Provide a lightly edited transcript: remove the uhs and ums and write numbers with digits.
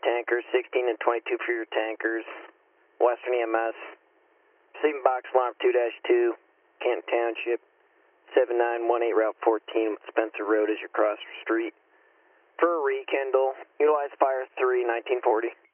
tankers, 16 and 22 for your tankers. Western EMS. Receiving box alarm 2-2, Canton Township, 7918 Route 14, Spencer Road as you cross the street. For a rekindle, utilize Fire 3, 1940.